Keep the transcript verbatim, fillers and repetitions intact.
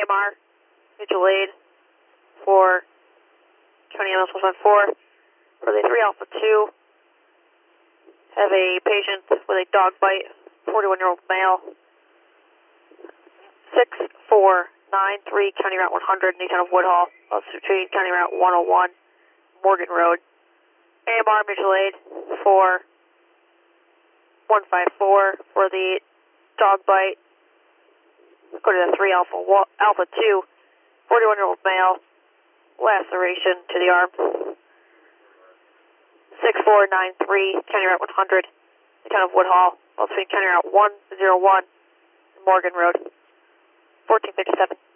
M R, mutual aid for County M S one five four. For the three Alpha two, have a patient with a dog bite, forty-one-year-old male. six four nine three County Route one hundred, Newtown of Woodhall, between County Route one oh one, Morgan Road. A M R mutual aid for one five four for the dog bite. Go to the three Alpha, Alpha two, forty-one-year-old male, laceration to the arm. six four nine three County Route one hundred, Newtown of Woodhall, between County Route one oh one and Morgan Road. fourteen fifty-seven.